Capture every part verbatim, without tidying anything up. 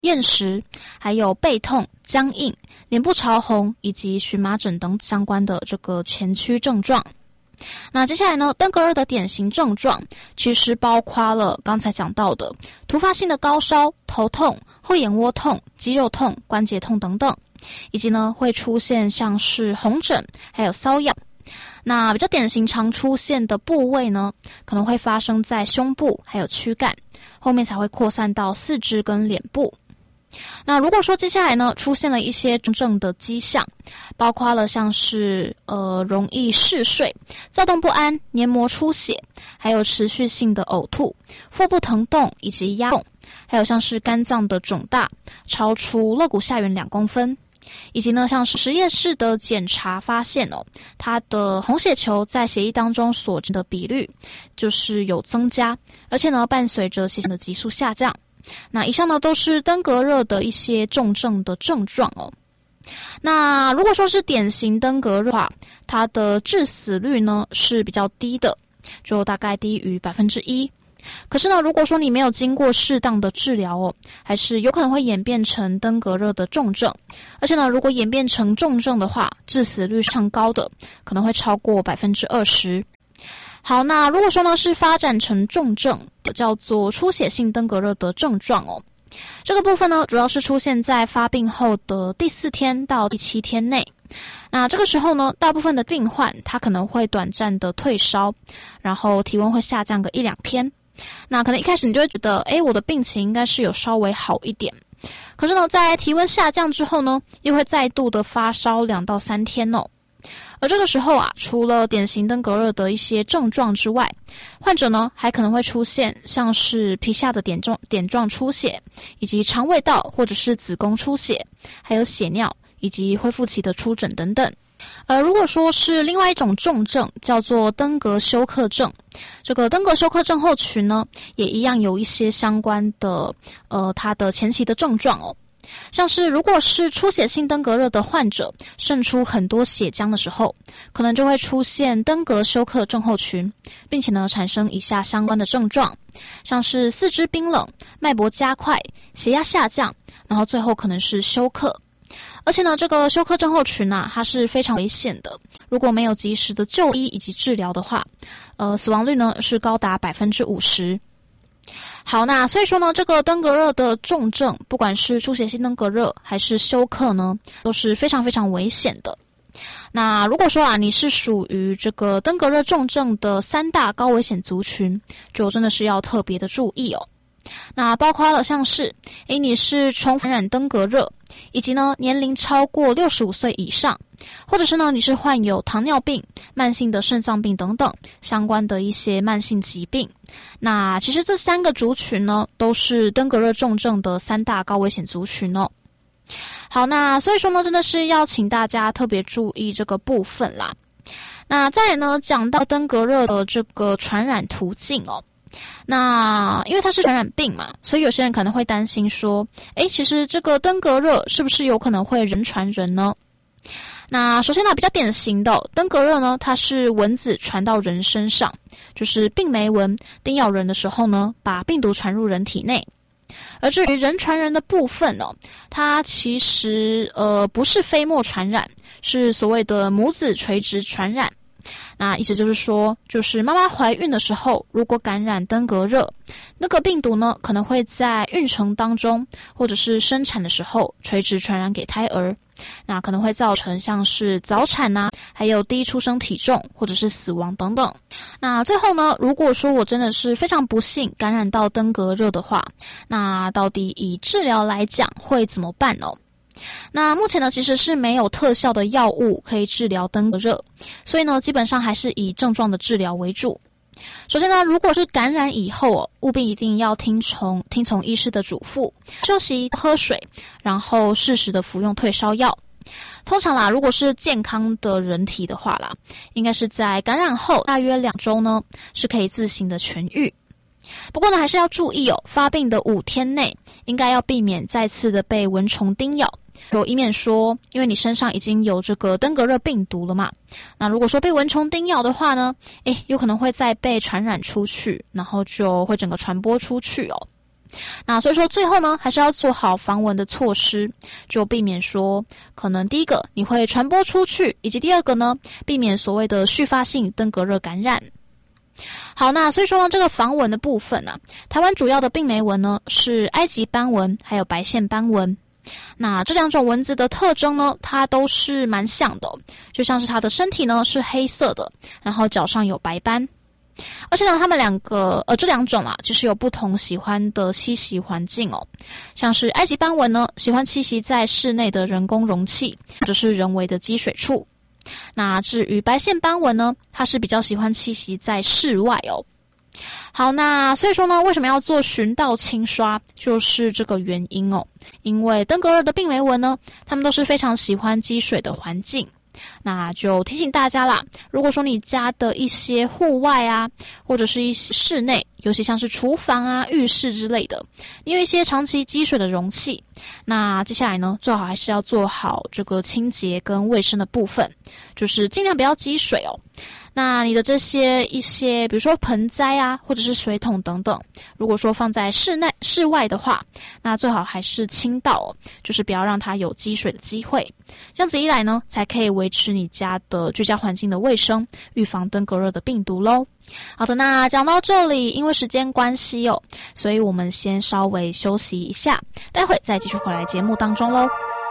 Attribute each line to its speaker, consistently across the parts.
Speaker 1: 厌食，还有背痛、僵硬、脸部潮红以及荨麻疹等相关的这个前驱症状。那接下来呢，登革热的典型症状其实包括了刚才讲到的突发性的高烧、头痛、后眼窝痛、肌肉痛、关节痛等等，以及呢会出现像是红疹还有瘙痒。那比较典型常出现的部位呢，可能会发生在胸部还有躯干，后面才会扩散到四肢跟脸部。那如果说接下来呢出现了一些重症的迹象，包括了像是呃容易嗜睡、躁动不安、黏膜出血，还有持续性的呕吐、腹部疼痛以及压痛，还有像是肝脏的肿大超出肋骨下缘两公分，以及呢像是实验室的检查发现哦，它的红血球在血液当中所占的比率就是有增加，而且呢伴随着血型的急速下降。那以上呢都是登革热的一些重症的症状哦。那如果说是典型登革热的话，它的致死率呢是比较低的，就大概低于百分之一。可是呢，如果说你没有经过适当的治疗哦，还是有可能会演变成登革热的重症。而且呢，如果演变成重症的话，致死率上高的，可能会超过百分之二十。好，那如果说呢是发展成重症，叫做出血性登革热的症状哦，这个部分呢主要是出现在发病后的第四天到第七天内。那这个时候呢，大部分的病患他可能会短暂的退烧，然后体温会下降个一两天。那可能一开始你就会觉得，诶，我的病情应该是有稍微好一点。可是呢，在体温下降之后呢，又会再度的发烧两到三天哦。而这个时候啊，除了典型登革热的一些症状之外，患者呢还可能会出现像是皮下的点状点状出血，以及肠胃道或者是子宫出血，还有血尿以及恢复期的出疹等等。而如果说是另外一种重症，叫做登革休克症，这个登革休克症候群呢，也一样有一些相关的呃它的前期的症状哦。像是如果是出血性登革热的患者渗出很多血浆的时候，可能就会出现登革休克症候群，并且呢产生以下相关的症状，像是四肢冰冷、脉搏加快、血压下降，然后最后可能是休克。而且呢，这个休克症候群啊，它是非常危险的，如果没有及时的就医以及治疗的话，呃，死亡率呢是高达百分之五十。好，那所以说呢，这个登革热的重症，不管是出血性登革热还是休克呢，都是非常非常危险的。那如果说啊，你是属于这个登革热重症的三大高危险族群，就真的是要特别的注意哦。那包括了像是，诶，你是重感染登革热，以及呢年龄超过六十五岁以上，或者是呢你是患有糖尿病、慢性的肾脏病等等相关的一些慢性疾病。那其实这三个族群呢，都是登革热重症的三大高危险族群哦。好，那所以说呢，真的是要请大家特别注意这个部分啦。那再来呢，讲到登革热的这个传染途径哦。那因为它是传染病嘛，所以有些人可能会担心说，诶，其实这个登革热是不是有可能会人传人呢？那首先呢，比较典型的登革热呢，它是蚊子传到人身上，就是病媒蚊叮咬人的时候呢，把病毒传入人体内。而至于人传人的部分呢、哦，它其实呃不是飞沫传染，是所谓的母子垂直传染。那意思就是说，就是妈妈怀孕的时候，如果感染登革热，那个病毒呢，可能会在孕程当中，或者是生产的时候垂直传染给胎儿，那可能会造成像是早产啊，还有低出生体重，或者是死亡等等。那最后呢，如果说我真的是非常不幸感染到登革热的话，那到底以治疗来讲会怎么办呢？那目前呢，其实是没有特效的药物可以治疗登革热，所以呢，基本上还是以症状的治疗为主。首先呢，如果是感染以后哦，务必一定要听从听从医师的嘱咐，休息、喝水，然后适时的服用退烧药。通常啦，如果是健康的人体的话啦，应该是在感染后大约两周呢，是可以自行的痊愈。不过呢，还是要注意哦，发病的五天内应该要避免再次的被蚊虫叮咬，有以免说，因为你身上已经有这个登革热病毒了嘛，那如果说被蚊虫叮咬的话呢，诶，有可能会再被传染出去，然后就会整个传播出去哦。 那所以说最后呢，还是要做好防蚊的措施，就避免说可能第一个你会传播出去，以及第二个呢，避免所谓的续发性登革热感染。好，那所以说呢，这个防蚊的部分啊，台湾主要的病媒蚊呢是埃及斑蚊还有白线斑蚊。那这两种蚊子的特征呢，它都是蛮像的，就像是它的身体呢是黑色的，然后脚上有白斑。而且呢，它们两个呃这两种啊，其实有不同喜欢的栖息环境哦。像是埃及斑蚊呢，喜欢栖息在室内的人工容器或者是人为的积水处。那至于白线斑蚊呢，它是比较喜欢栖息在室外哦。好，那所以说呢，为什么要做巡倒清刷，就是这个原因哦。因为登革热的病媒蚊呢，它们都是非常喜欢积水的环境。那就提醒大家啦，如果说你家的一些户外啊，或者是一些室内，尤其像是厨房啊、浴室之类的，你有一些长期积水的容器，那接下来呢，最好还是要做好这个清洁跟卫生的部分，就是尽量不要积水哦。那你的这些一些比如说盆栽啊，或者是水桶等等，如果说放在室内室外的话，那最好还是倾倒哦，就是不要让它有积水的机会。这样子一来呢，才可以维持你家的居家环境的卫生，预防登革热的病毒咯。好的，那讲到这里，因为时间关系哦，所以我们先稍微休息一下，待会再继续回来节目当中咯。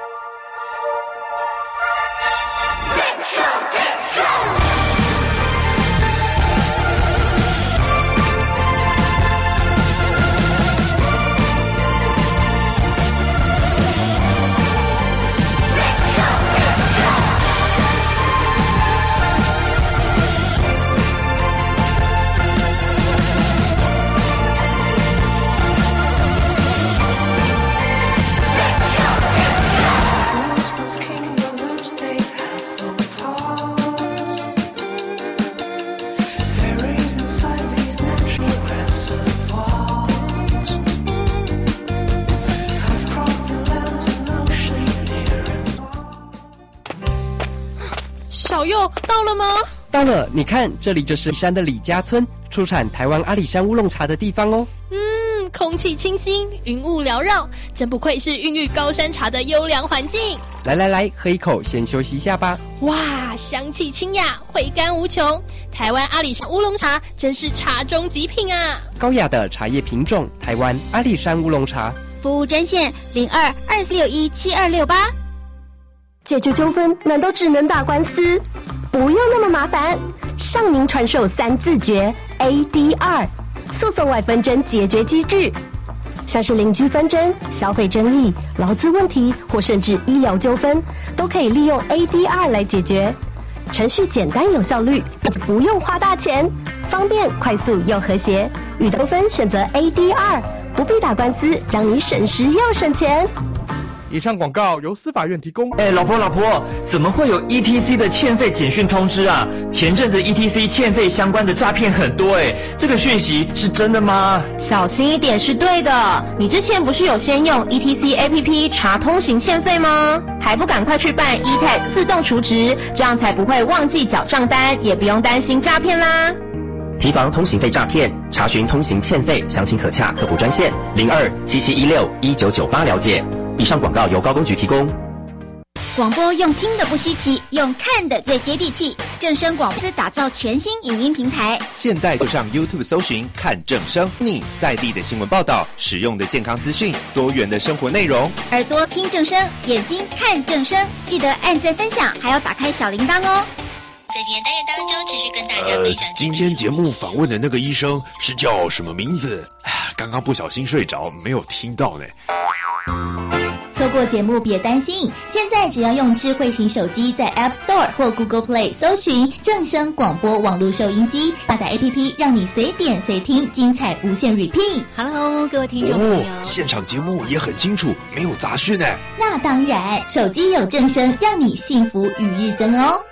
Speaker 2: 小佑到了吗？
Speaker 3: 到了，你看，这里就是山的李家村，出产台湾阿里山乌龙茶的地方哦。
Speaker 2: 嗯，空气清新，云雾缭绕，真不愧是孕育高山茶的优良环境。
Speaker 3: 来来来，喝一口，先休息一下吧。
Speaker 2: 哇，香气清雅，回甘无穷。台湾阿里山乌龙茶真是茶中极品啊！
Speaker 3: 高雅的茶叶品种，台湾阿里山乌龙茶。
Speaker 4: 服务专线零二二四六一七二六八。解决纠纷难道只能打官司？不用那么麻烦，向您传授三字诀 A D R 诉讼外纷争解决机制，像是邻居纷争、消费争议、劳资问题或甚至医疗纠纷，都可以利用 A D R 来解决。程序简单有效率，不用花大钱，方便快速又和谐。遇到纠纷选择 A D R， 不必打官司，让你省时又省钱。
Speaker 5: 以上广告由司法院提供。
Speaker 6: 哎，老婆老婆，怎么会有 E T C 的欠费简讯通知啊？前阵子 E T C 欠费相关的诈骗很多哎，这个讯息是真的吗？
Speaker 7: 小心一点是对的。你之前不是有先用 E T C A P P 查通行欠费吗？还不赶快去办 E T A G 自动储值，这样才不会忘记缴账单，也不用担心诈骗啦。
Speaker 6: 提防通行费诈骗，查询通行欠费，详情可洽客服专线零二七七一六一九九八了解。以上广告由高公局提供。
Speaker 4: 广播用听的不稀奇，用看的最接地气。正声广播打造全新影音平台，
Speaker 8: 现在就上 YouTube 搜寻看正声，你在地的新闻报道，实用的健康资讯，多元的生活内容。
Speaker 4: 耳朵听正声，眼睛看正声，记得按赞分享，还要打开小铃铛哦。
Speaker 9: 在今天单元当中，持续跟大家分享、
Speaker 10: 呃。今天节目访问的那个医生是叫什么名字？刚刚不小心睡着，没有听到呢。
Speaker 11: 错过节目别担心，现在只要用智慧型手机在 App Store 或 Google Play 搜寻正声广播网络收音机，下载 A P P 让你随点随听，精彩无限 repeat。Hello，
Speaker 4: 各位听众朋友、
Speaker 10: 哦，现场节目也很清楚，没有杂讯呢。
Speaker 11: 那当然，手机有正声，让你幸福与日增哦。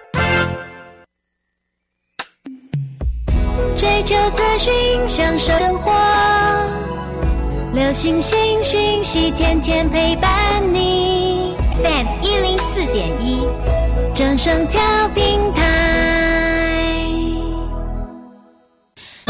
Speaker 12: 追求资讯，享受生活。流行新讯息，天天陪伴你。
Speaker 11: F M 一零四点一，
Speaker 12: 正声调频台。
Speaker 2: 又回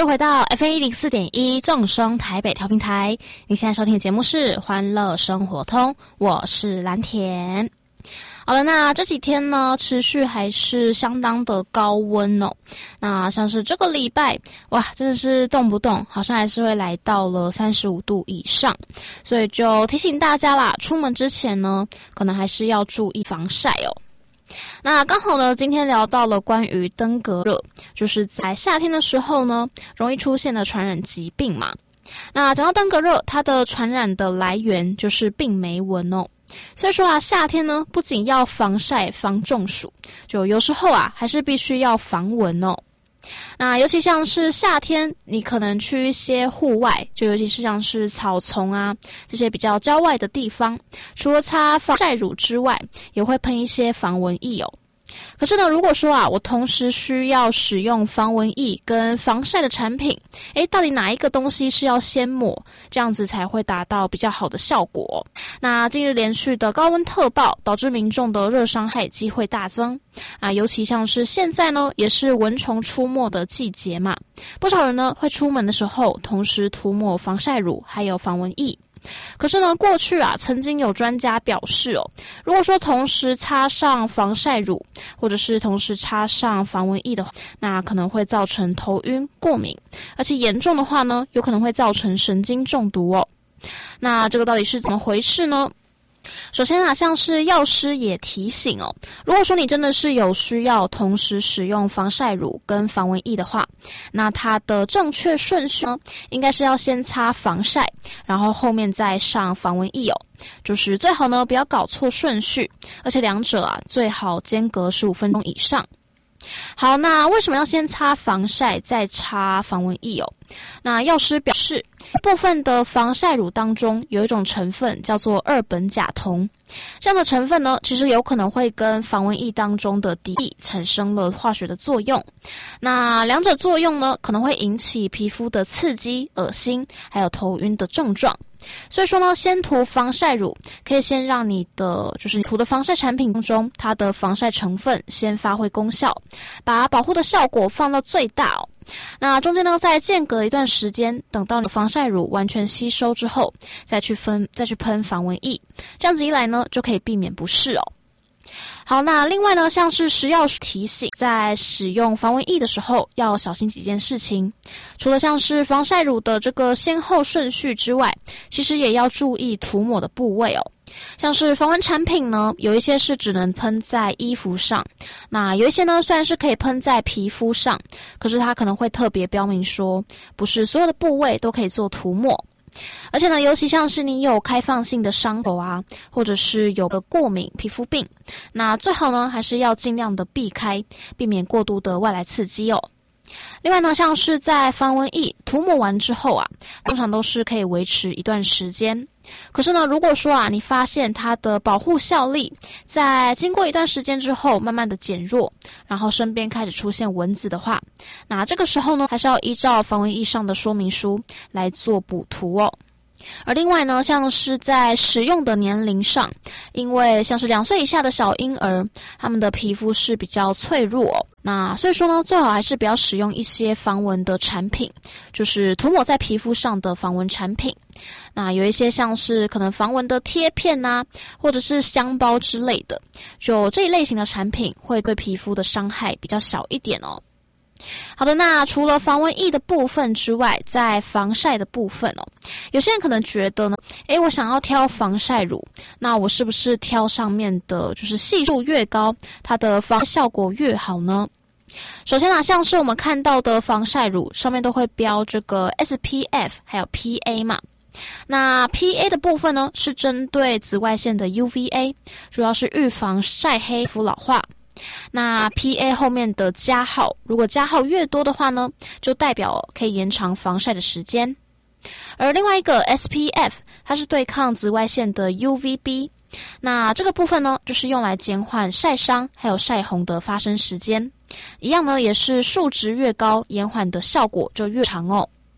Speaker 1: 回到 F M 一零四点一正声台北调频台，你现在收听的节目是欢乐生活通，我是蓝田。好了，那这几天呢，持续还是相当的高温哦。那像是这个礼拜，哇，真的是动不动好像还是会来到了三十五度以上，所以就提醒大家啦，出门之前呢，可能还是要注意防晒哦。那刚好呢，今天聊到了关于登革热，就是在夏天的时候呢，容易出现的传染疾病嘛。那讲到登革热，它的传染的来源就是病媒蚊哦。所以说啊，夏天呢，不仅要防晒防中暑，就有时候啊，还是必须要防蚊哦。那尤其像是夏天，你可能去一些户外，就尤其是像是草丛啊这些比较郊外的地方，除了擦防晒乳之外，也会喷一些防蚊液哦。可是呢，如果说啊，我同时需要使用防蚊液跟防晒的产品，诶，到底哪一个东西是要先抹，这样子才会达到比较好的效果？那近日连续的高温特报，导致民众的热伤害机会大增啊，尤其像是现在呢，也是蚊虫出没的季节嘛，不少人呢会出门的时候同时涂抹防晒乳还有防蚊液。可是呢，过去啊，曾经有专家表示哦，如果说同时擦上防晒乳，或者是同时擦上防蚊液的话，那可能会造成头晕、过敏，而且严重的话呢，有可能会造成神经中毒哦。那这个到底是怎么回事呢？首先啊，像是药师也提醒哦，如果说你真的是有需要同时使用防晒乳跟防蚊液的话，那它的正确顺序呢，应该是要先擦防晒，然后后面再上防蚊液哦。就是最好呢不要搞错顺序，而且两者啊最好间隔十五分钟以上。好，那为什么要先擦防晒再擦防蚊液哦？那药师表示，部分的防晒乳当中有一种成分叫做二苯甲酮，这样的成分呢，其实有可能会跟防蚊液当中的敌意产生了化学的作用。那两者作用呢，可能会引起皮肤的刺激、恶心，还有头晕的症状。所以说呢，先涂防晒乳可以先让你的就是你涂的防晒产品当中，它的防晒成分先发挥功效，把保护的效果放到最大哦。那中间呢，再间隔一段时间，等到你的防晒乳完全吸收之后，再去分再去喷防蚊液，这样子一来呢，就可以避免不适哦。好，那另外呢，像是食药提醒，在使用防蚊液的时候要小心几件事情。除了像是防晒乳的这个先后顺序之外，其实也要注意涂抹的部位哦。像是防蚊产品呢，有一些是只能喷在衣服上，那有一些呢虽然是可以喷在皮肤上，可是它可能会特别标明说，不是所有的部位都可以做涂抹。而且呢，尤其像是你有开放性的伤口啊，或者是有个过敏皮肤病，那最好呢还是要尽量的避开，避免过度的外来刺激哦。另外呢，像是在防蚊液涂抹完之后啊，通常都是可以维持一段时间。可是呢，如果说啊，你发现它的保护效力在经过一段时间之后慢慢的减弱，然后身边开始出现蚊子的话，那这个时候呢，还是要依照防蚊液上的说明书来做补涂哦。而另外呢，像是在使用的年龄上，因为像是两岁以下的小婴儿，他们的皮肤是比较脆弱哦，那所以说呢，最好还是不要使用一些防蚊的产品，就是涂抹在皮肤上的防蚊产品。那有一些像是可能防蚊的贴片啊，或者是香包之类的，就这一类型的产品会对皮肤的伤害比较小一点哦。好的，那除了防蚊液的部分之外，在防晒的部分哦，有些人可能觉得呢，诶，我想要挑防晒乳，那我是不是挑上面的就是系数越高，它的防晒效果越好呢？首先啊，像是我们看到的防晒乳上面都会标这个 S P F 还有 P A 嘛。那 P A 的部分呢，是针对紫外线的 U V A， 主要是预防晒黑、皮肤老化。那 P A 后面的加号，如果加号越多的话呢，就代表可以延长防晒的时间。而另外一个 S P F， 它是对抗紫外线的 U V B， 那这个部分呢，就是用来减缓晒伤还有晒红的发生时间。一样呢，也是数值越高，延缓的效果就越长哦。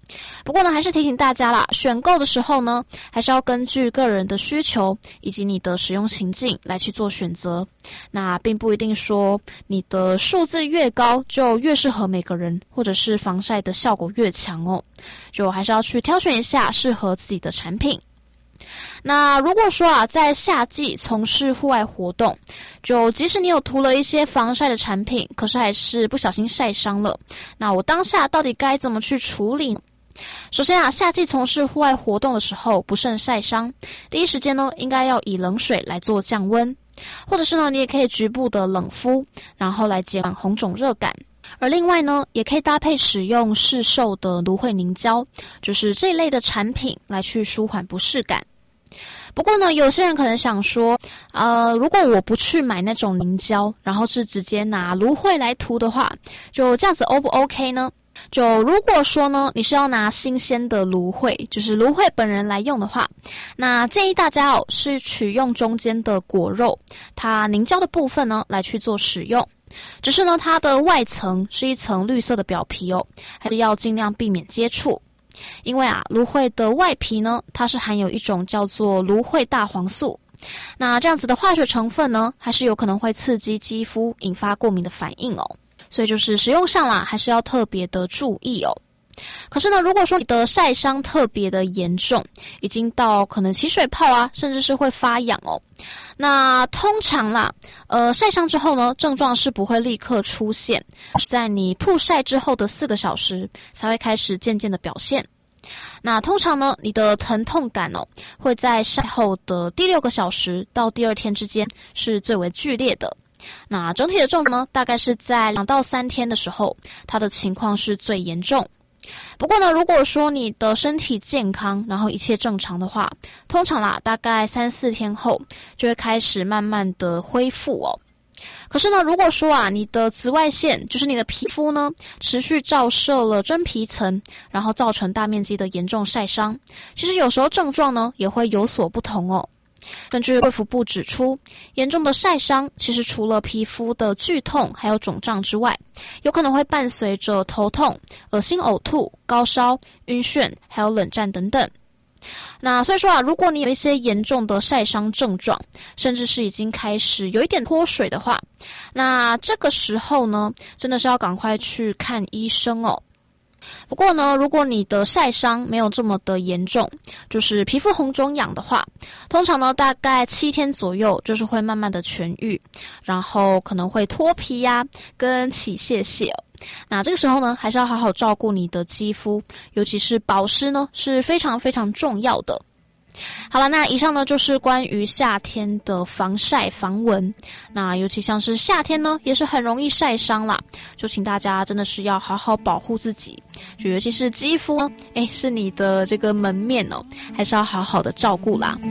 Speaker 1: 不过呢，还是提醒大家啦，选购的时候呢，还是要根据个人的需求以及你的使用情境来去做选择。那并不一定说你的数字越高就越适合每个人，或者是防晒的效果越强哦。就还是要去挑选一下适合自己的产品。那如果说啊，在夏季从事户外活动，就即使你有涂了一些防晒的产品，可是还是不小心晒伤了，那我当下到底该怎么去处理呢？首先啊，夏季从事户外活动的时候，不慎晒伤，第一时间呢，应该要以冷水来做降温，或者是呢，你也可以局部的冷敷，然后来减缓红肿热感。而另外呢，也可以搭配使用市售的芦荟凝胶，就是这一类的产品来去舒缓不适感。不过呢，有些人可能想说，呃，如果我不去买那种凝胶，然后是直接拿芦荟来涂的话，就这样子 O 不 OK 呢？就如果说呢，你是要拿新鲜的芦荟，就是芦荟本人来用的话，那建议大家哦，是取用中间的果肉，它凝胶的部分呢来去做使用。只是呢，它的外层是一层绿色的表皮哦，还是要尽量避免接触。因为啊，芦荟的外皮呢，它是含有一种叫做芦荟大黄素，那这样子的化学成分呢，还是有可能会刺激肌肤，引发过敏的反应哦。所以就是使用上啦，还是要特别的注意哦。可是呢，如果说你的晒伤特别的严重，已经到可能起水泡啊，甚至是会发痒哦，那通常啦，呃，晒伤之后呢，症状是不会立刻出现，在你曝晒之后的四个小时才会开始渐渐的表现。那通常呢，你的疼痛感哦，会在晒后的第六个小时到第二天之间是最为剧烈的。那整体的症状呢，大概是在两到三天的时候，它的情况是最严重。不过呢，如果说你的身体健康，然后一切正常的话，通常啦，大概三四天后就会开始慢慢的恢复哦。可是呢，如果说啊，你的紫外线，就是你的皮肤呢，持续照射了真皮层，然后造成大面积的严重晒伤，其实有时候症状呢也会有所不同哦。根据卫福部指出，严重的晒伤其实除了皮肤的剧痛还有肿胀之外，有可能会伴随着头痛、恶心呕吐、高烧、晕眩还有冷战等等。那所以说啊，如果你有一些严重的晒伤症状，甚至是已经开始有一点脱水的话，那这个时候呢，真的是要赶快去看医生哦。不过呢，如果你的晒伤没有这么的严重，就是皮肤红肿痒的话，通常呢大概七天左右就是会慢慢的痊愈，然后可能会脱皮呀、啊、跟起屑屑哦。那这个时候呢，还是要好好照顾你的肌肤，尤其是保湿呢是非常非常重要的。好了，那以上呢就是关于夏天的防晒防蚊。那尤其像是夏天呢，也是很容易晒伤啦，就请大家真的是要好好保护自己，就尤其是肌肤呢，诶，是你的这个门面哦，还是要好好的照顾啦。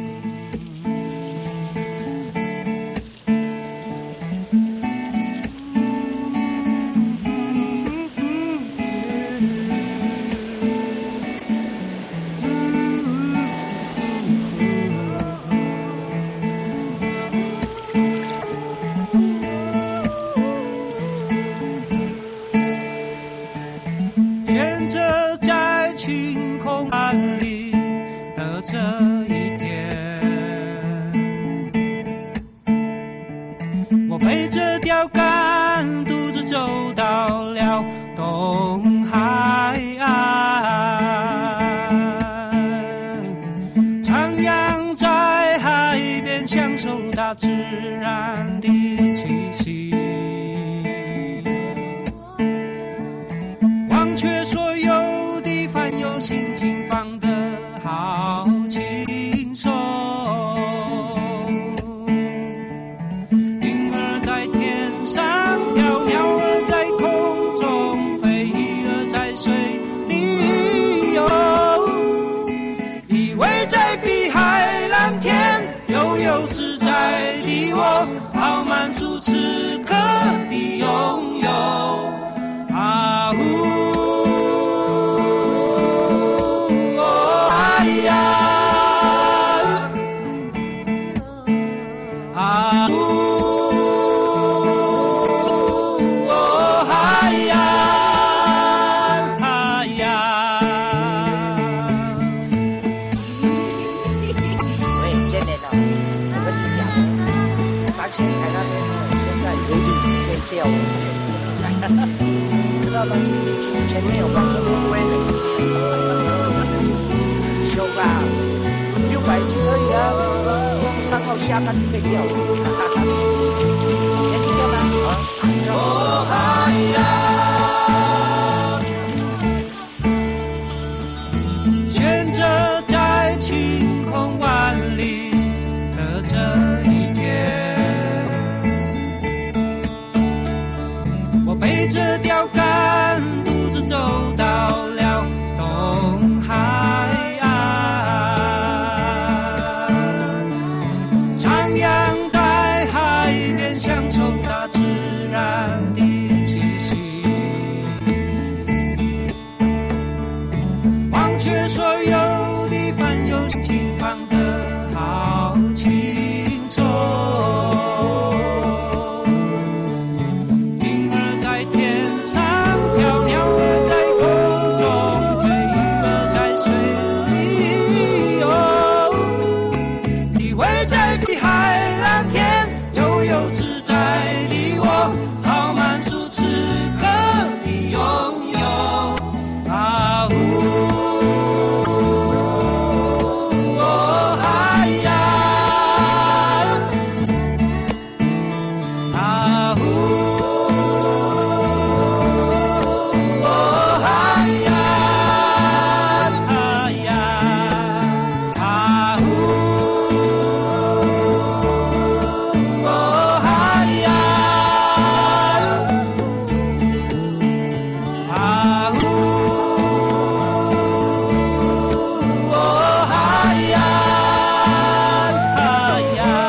Speaker 13: 们前面有放生乌龟，凶啊，六百斤而已啊，光三号下班就可以钓了，哈哈哈。年轻钓吗？啊，哦嗨呀，悬着在晴空万里的这一天，我背着钓竿，独自走到了东海岸，徜徉在海边，享受大自然的气息，忘却所有的烦忧，心情放得好轻松。云儿在天上飘，鸟儿在空中飞，鱼儿在水里游，依偎在碧海蓝天，悠悠自在的我，好满足此刻的拥有。啊呜，哦嗨呀，啊呜，哦嗨呀，嗨呀，啊呜，哦嗨呀，啊呜，哦嗨呀，嗨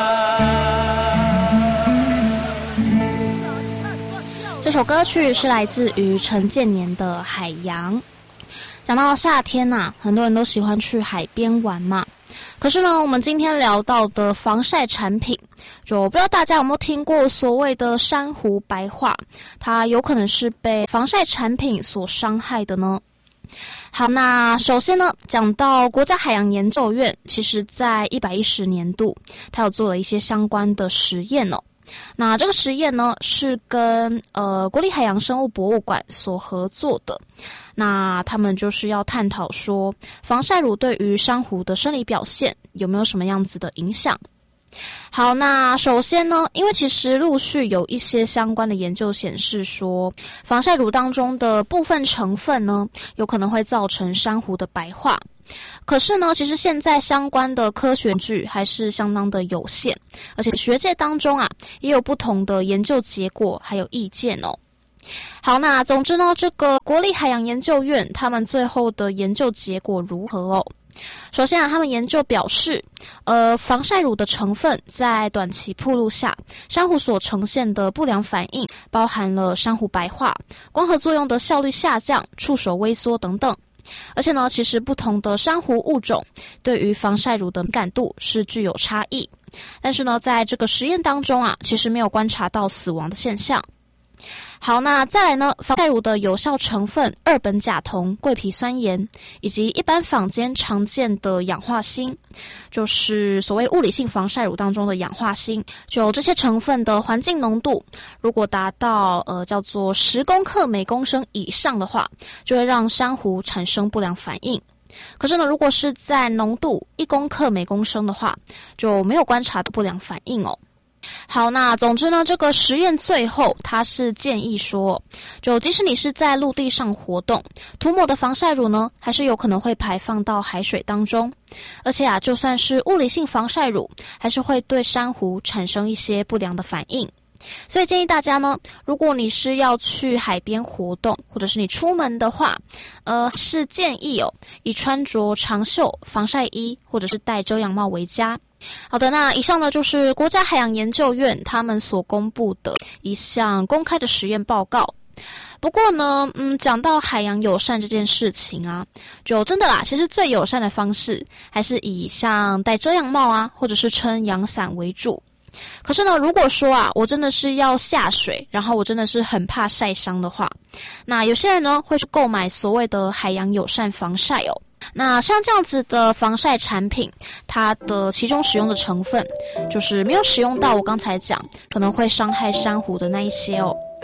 Speaker 13: 呀。
Speaker 1: 这首歌曲是来自于陈建年的《海洋》。讲到夏天呐、啊，很多人都喜欢去海边玩嘛。可是呢，我们今天聊到的防晒产品，就不知道大家有没有听过所谓的珊瑚白化，它有可能是被防晒产品所伤害的呢。好，那首先呢，讲到国家海洋研究院，其实在一百一十年度，它有做了一些相关的实验哦。那这个实验呢，是跟呃国立海洋生物博物馆所合作的。那他们就是要探讨说，防晒乳对于珊瑚的生理表现有没有什么样子的影响。好，那首先呢，因为其实陆续有一些相关的研究显示说，防晒乳当中的部分成分呢，有可能会造成珊瑚的白化。可是呢，其实现在相关的科学据还是相当的有限，而且学界当中啊，也有不同的研究结果还有意见哦。好，那总之呢，这个国立海洋研究院他们最后的研究结果如何哦？首先啊，他们研究表示，呃，防晒乳的成分在短期暴露下，珊瑚所呈现的不良反应，包含了珊瑚白化、光合作用的效率下降、触手微缩等等。而且呢，其实不同的珊瑚物种对于防晒乳的敏感度是具有差异。但是呢，在这个实验当中啊，其实没有观察到死亡的现象。好，那再来呢，防晒乳的有效成分二苯甲酮、桂皮酸盐，以及一般坊间常见的氧化锌，就是所谓物理性防晒乳当中的氧化锌，就这些成分的环境浓度，如果达到呃叫做十公克每公升以上的话，就会让珊瑚产生不良反应。可是呢，如果是在浓度一公克每公升的话，就没有观察到不良反应哦。好，那总之呢，这个实验最后它是建议说，就即使你是在陆地上活动，涂抹的防晒乳呢，还是有可能会排放到海水当中，而且啊，就算是物理性防晒乳，还是会对珊瑚产生一些不良的反应。所以建议大家呢，如果你是要去海边活动，或者是你出门的话，呃，是建议哦，以穿着长袖防晒衣或者是戴遮阳帽为佳。好的，那以上呢就是国家海洋研究院他们所公布的一项公开的实验报告。不过呢，嗯，讲到海洋友善这件事情啊，就真的啦，其实最友善的方式还是以像戴遮阳帽啊，或者是撑阳伞为主。可是呢，如果说啊，我真的是要下水，然后我真的是很怕晒伤的话，那有些人呢会去购买所谓的海洋友善防晒哦。那像这样子的防晒产品，它的其中使用的成分就是没有使用到我刚才讲可能会伤害珊瑚的那一些哦。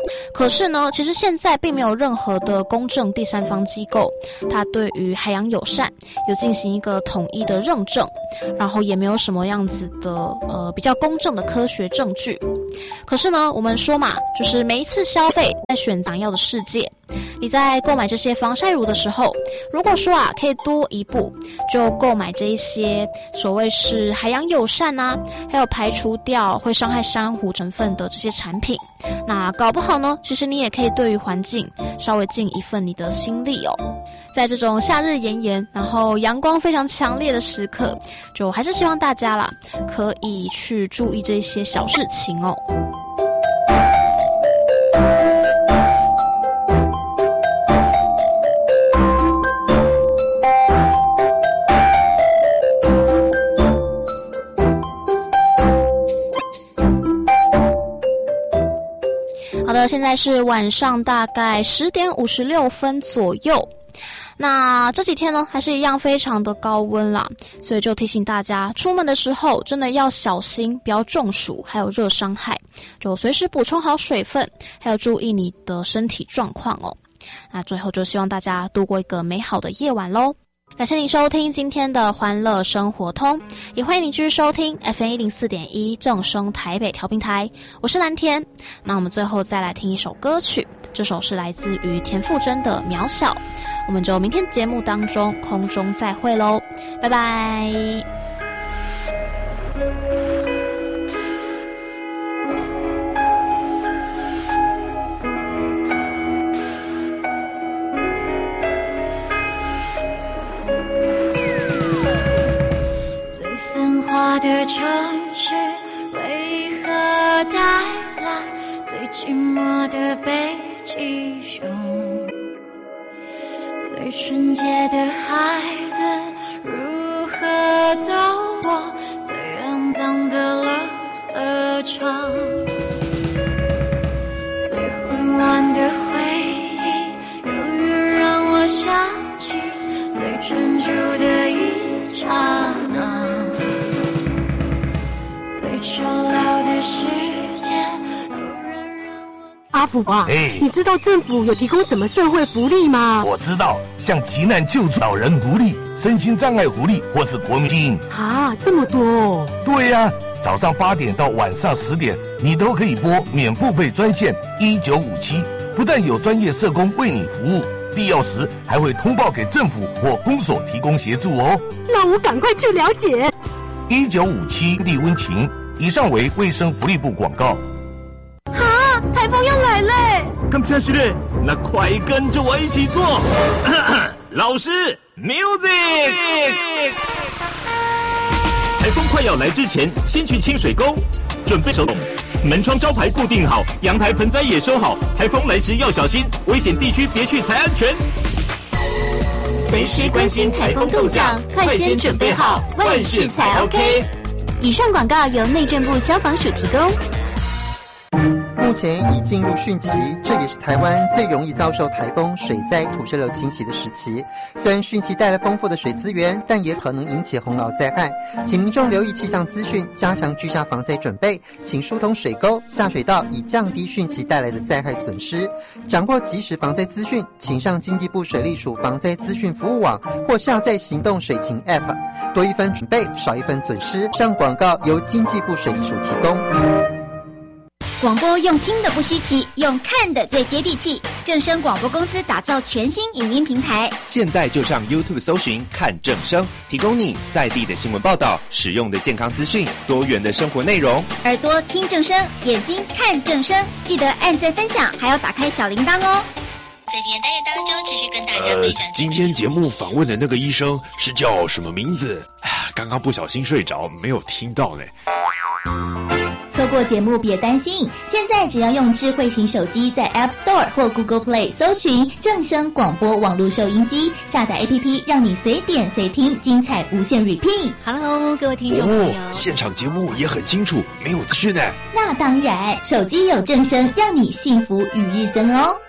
Speaker 1: 可是呢，其实现在并没有任何的公正第三方机构，它对于海洋友善有进行一个统一的认证，然后也没有什么样子的呃比较公正的科学证据。可是呢，我们说嘛，就是每一次消费在选想要的世界，你在购买这些防晒乳的时候，如果说啊可以多一步，就购买这一些所谓是海洋友善啊，还有排除掉会伤害珊瑚成分的这些产品，那搞不好呢，其实你也可以对于环境稍微尽一份你的心力哦。在这种夏日炎炎，然后阳光非常强烈的时刻，就还是希望大家啦，可以去注意这些小事情哦。好的，现在是晚上大概十点五十六分左右。那这几天呢，还是一样非常的高温啦，所以就提醒大家，出门的时候真的要小心，不要中暑，还有热伤害，就随时补充好水分，还有注意你的身体状况哦。那最后就希望大家度过一个美好的夜晚咯。感谢您收听今天的欢乐生活通，也欢迎你继续收听 F M 一零四点一 正声台北调频台，我是蓝田。那我们最后再来听一首歌曲，这首是来自于田馥甄的《渺小》，我们就明天节目当中空中再会咯，拜拜。
Speaker 12: 的城市为何带来最寂寞的北极熊？最纯洁的孩子如何走过最肮脏的垃圾场？最混乱的回忆永远让我想起最专注的一刹那。丑陋的世界，
Speaker 14: 阿福啊，
Speaker 15: 哎，
Speaker 14: 你知道政府有提供什么社会福利吗？
Speaker 15: 我知道，像急难救助老人福利、身心障碍福利或是国民金
Speaker 14: 啊，这么多哦。
Speaker 15: 对呀、啊，早上八点到晚上十点，你都可以拨免付费专线一九五七，不但有专业社工为你服务，必要时还会通报给政府或公所提供协助哦。
Speaker 14: 那我赶快去了解。
Speaker 15: 一九五七利温情。以上为卫生福利部广告。
Speaker 14: 啊，台风要来嘞！
Speaker 16: 咁真是嘞，那快跟着我一起做。老师 ，music。台风快要来之前，先去清水沟，准备手动，门窗招牌固定好，阳台盆栽也收好。台风来时要小心，危险地区别去才安全。
Speaker 11: 随时关心台风动向，快先准备好，万事才 OK。以上广告由内政部消防署提供。
Speaker 17: 目前已进入汛期，这也是台湾最容易遭受台风、水灾、土石流侵袭的时期。虽然汛期带来丰富的水资源，但也可能引起洪涝灾害，请民众留意气象资讯，加强居家防灾准备，请疏通水沟、下水道，以降低汛期带来的灾害损失。掌握即时防灾资讯，请上经济部水利署防灾资讯服务网或下载行动水情 App， 多一分准备，少一分损失。上广告由经济部水利署提供。
Speaker 18: 广播用听的不稀奇，用看的最接地气。正声广播公司打造全新影音平台，
Speaker 8: 现在就上 YouTube 搜寻看正声，提供你在地的新闻报道、实用的健康资讯、多元的生活内容。
Speaker 18: 耳朵听正声，眼睛看正声，记得按赞分享，还要打开小铃铛哦。
Speaker 9: 在今天单元当中，持续跟大家分享、呃。
Speaker 10: 今天节目访问的那个医生是叫什么名字？刚刚不小心睡着，没有听到呢。
Speaker 11: 错过节目别担心，现在只要用智慧型手机在 App Store 或 Google Play 搜寻正声广播网络收音机，下载 A P P 让你随点随听，精彩无限 repeat。
Speaker 19: Hello， 各位听众朋友，
Speaker 10: 哦，现场节目也很清楚，没有资讯呢。
Speaker 11: 那当然，手机有正声，让你幸福与日增哦。